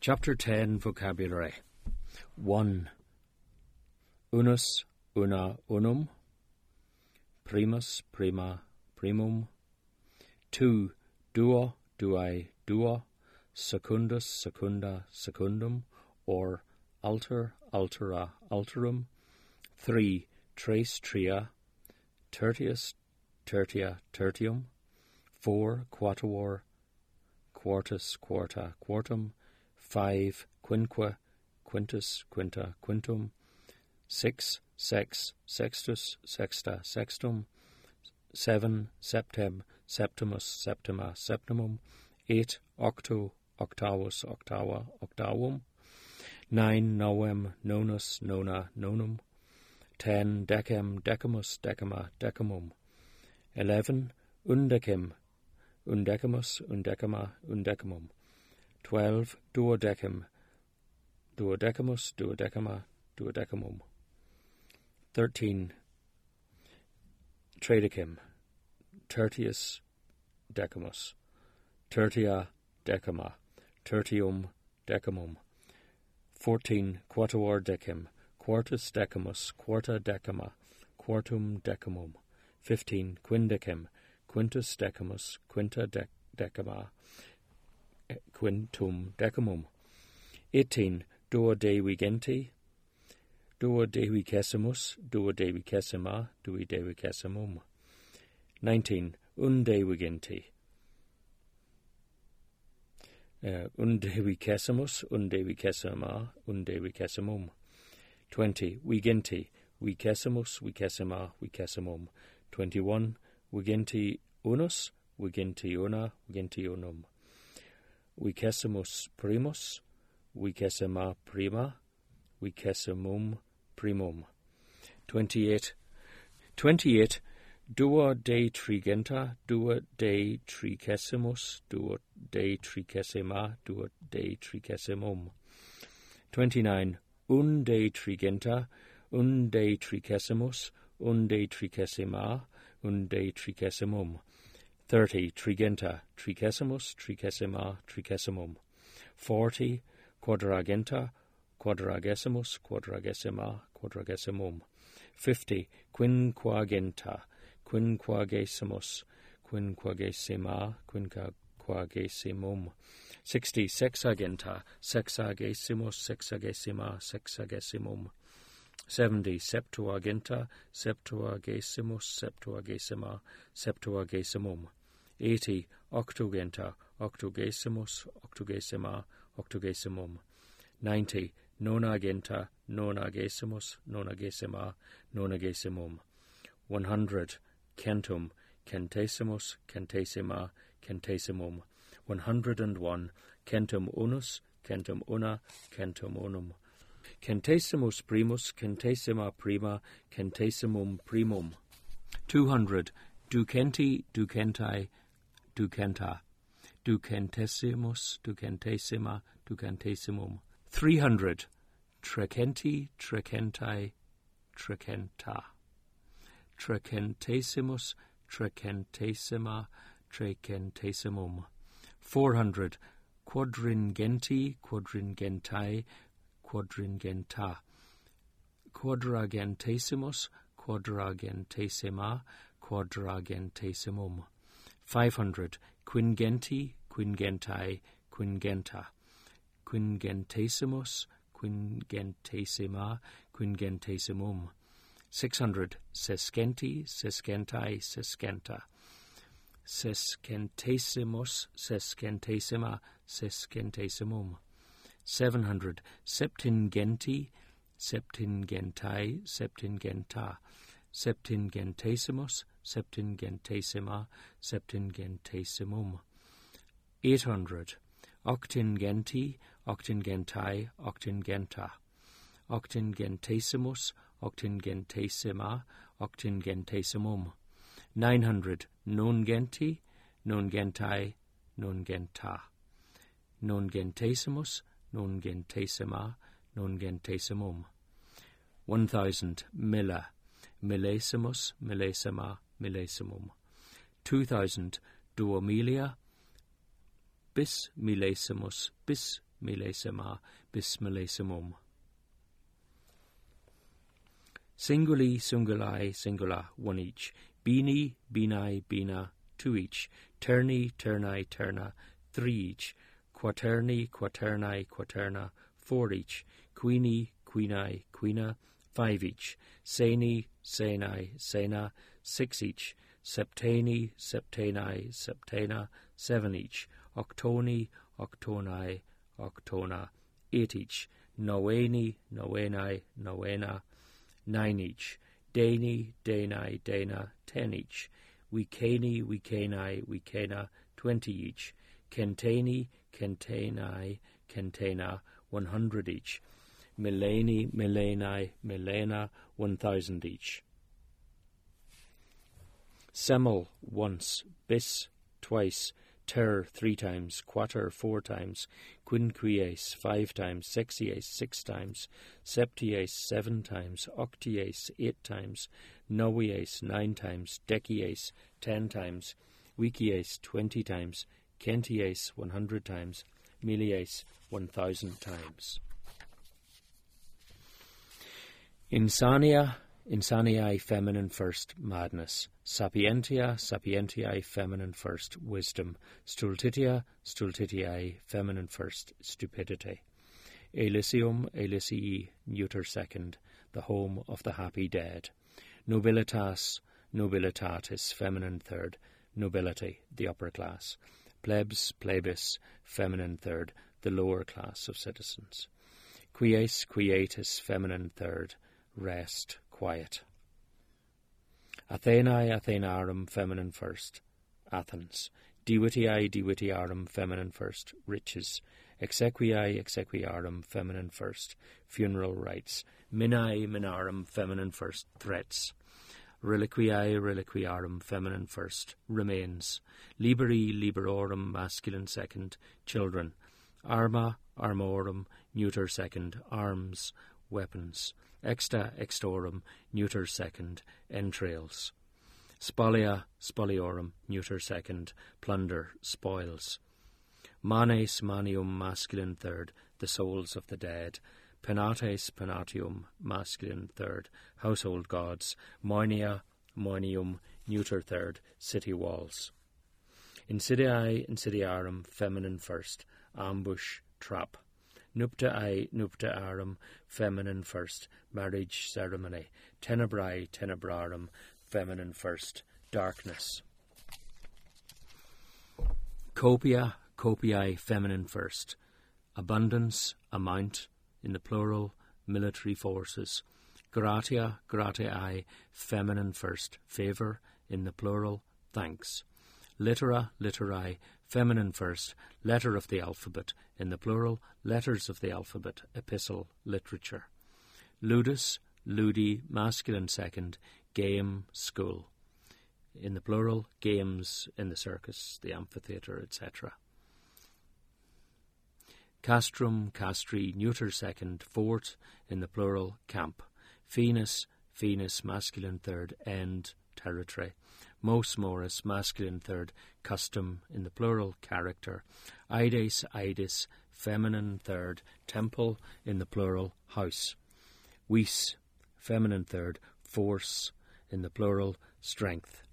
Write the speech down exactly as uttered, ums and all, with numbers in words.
Chapter ten, Vocabulary. one. Unus, una, unum. Primus, prima, primum. two. Duo, duae, duo. Secundus, secunda, secundum. Or alter, altera, alterum. three. Tres, tria. Tertius, tertia, tertium. four. Quatuor, quartus, quarta, quartum. five. Quinque, quintus, quinta, quintum. six. Sex, sextus, sexta, sextum. seven. Septem, septimus, septima, septimum. eight. Octo, octavus, octava, octavum. nine. Novem, nonus, nona, nonum. ten. Decem, decimus, decima, decimum. eleven. Undecim, undecimus, undecima, undecimum. twelve. Duodecim, duodecimus, duodecima, duodecimum. thirteen. Tridecim, tertius decimus, tertia decima, tertium decimum. fourteen. Quatuor decim, quartus decimus, quarta decima, quartum decimum. fifteen. Quindecim, quintus decimus, quinta dec- decima, quintum decimum. eighteen. Duodevigenti, duodevicesimus, duodevicesima, duodevicessimum. nineteen. Undevigenti, uh, undevicesimus, undevicesima, undevicessimum. twenty. Vigenti, vicesimus, vicesima, vicessimum. twenty-one. Vigenti unus, vigenti una, vigenti unum. Vicesimus primus, vicesima prima, vicesimum primum. twenty-eight. twenty-eight. Duo de trigenta, duo de tricesimus, duo de tricesima, duo de tricesimum. twenty-nine. Un de trigenta, un de tricesimus, un de tricesima, un de tricesimum. thirty. Trigenta, tricesimus, tricesima, tricesimum. forty. Quadragenta, quadragesimus, quadragesima, quadragesimum. fifty. Quinquagenta, quinquagesimus, quinquagesima, quinquagesimum. sixty. Sexagenta, sexagesimus, sexagesima, sexagesimum. seventy. Septuaginta, septuagesimus, septuagesima, septuagesimum. eighty. Octogenta, octogesimus, octogesima, octogesimum. ninety. Nonagenta, nonagesimus, nonagesima, nonagesimum. one hundred. Centum, centesimus, centesima, centesimum. one hundred and one. Centum unus, centum una, centum unum. Centesimus primus, centesima prima, centesimum primum. two hundred. Ducenti, ducentae, ducenta. Ducentesimus, ducentesima, ducentesimum. three hundred. Trecenti, trecentae, trecenta. Trecentesimus, trecentesima, trecentesimum. four hundred. Quadringenti, quadringentae, quadringenta. Quadragentesimus, quadragentesima, quadragentesimum. five hundred. Quingenti, quingentae, quingenta. Quingentesimus, quingentesima, quingentesimum. six hundred. Sescenti, sescentae, sescenta. Sescentesimus, sescentesima, sescentesimum. seven hundred. Septingenti, septingentae, septingenta. Septingentesimus, septingentesima, septingentesimum. eight hundred. Octingenti, octingentae, octingenta. Octingentesimus, octingentesima, octingentesimum. nine hundred. Nongenti, nongentae, nongenta. Nongentesimus, nongentesima, nongentesimum. one thousand. Milla, millesimus, millesima, millesimum. two thousand. Duomilia, bis millesimus, bis millesima, bis millesimum. Singuli, singuli, singula, one each. Bini, bini, bina, two each. Terni, terni, terna, three each. Quaterni, quaterni, quaterna, four each. Queeni, queeni, queena, five each. Seni, seni, sena, six each. Septeni, septeni, septena, seven each. Octoni, octoni, octona, eight each. Noeni, noeni, noena, nine each. Dani, dani, dana, ten each. Weekeni, weekeni, weekena, twenty each. Kenteni, kenteni, kentena, one hundred each. Mileni, mileni, milena, one thousand each. Semel, once. Bis, twice. Ter, three times. Quater, four times. Quinquies, five times. Sexies, six times. Septies, seven times. Octies, eight times. Novies, nine times. Decies, ten times. Wicies, twenty times. Kenties, one hundred times. Millies, one thousand times. Insania, insaniae, feminine first, madness. Sapientia, sapientiae, feminine first, wisdom. Stultitia, stultitiae, feminine first, stupidity. Elysium, Elysii, neuter second, the home of the happy dead. Nobilitas, nobilitatis, feminine third, nobility, the upper class. Plebs, plebis, feminine third, the lower class of citizens. Quies, quietus, feminine third, rest, quiet. Athenae, Athenarum, feminine first, Athens. Divitiae, divitiarum, feminine first, riches. Exequiae, exequiarum, feminine first, funeral rites. Minae, minarum, feminine first, threats. Reliquiae, reliquiarum, feminine first, remains. Liberi, liberorum, masculine second, children. Arma, armorum, neuter second, arms, weapons. Exta, extorum, neuter second, entrails. Spolia, spoliorum, neuter second, plunder, spoils. Manes, manium, masculine third, the souls of the dead. Penates, penatium, masculine third, household gods. Moenia, moenium, neuter third, city walls. Insidiae, insidiarum, feminine first, ambush, trap. Nuptiae, nuptiarum, feminine first, marriage ceremony. Tenebrae, tenebrarum, feminine first, darkness. Copia, copiae, feminine first, abundance, amount, in the plural, military forces. Gratia, gratiae, feminine first, favour, in the plural, thanks. Littera, litterae, feminine first, letter of the alphabet, in the plural, letters of the alphabet, epistle, literature. Ludus, ludi, masculine second, game, school. In the plural, games in the circus, the amphitheatre, et cetera. Castrum, castri, neuter second, fort, in the plural, camp. Venus, Venus, masculine third, end, territory. Mos, morus, masculine third, custom, in the plural, character. Ides, idis, feminine third, temple, in the plural, house. Vis, feminine third, force, in the plural, strength.